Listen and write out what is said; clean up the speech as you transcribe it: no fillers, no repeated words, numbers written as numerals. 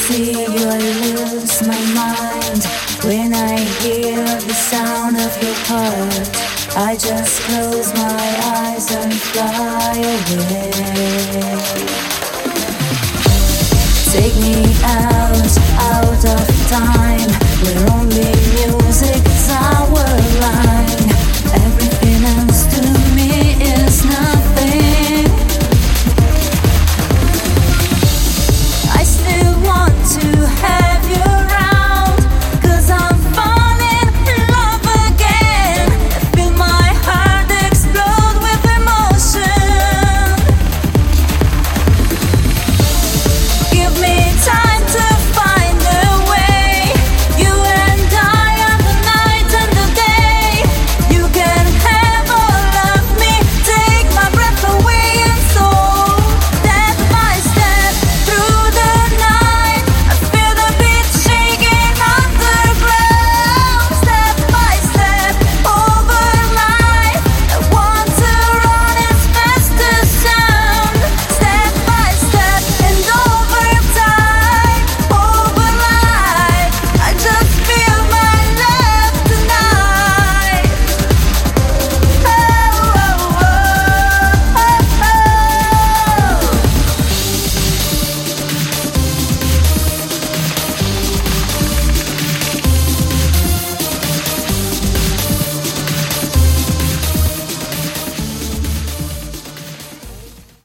see you, I lose my mind. When I hear the sound of your heart, I just close my eyes and fly away. Take me out of time.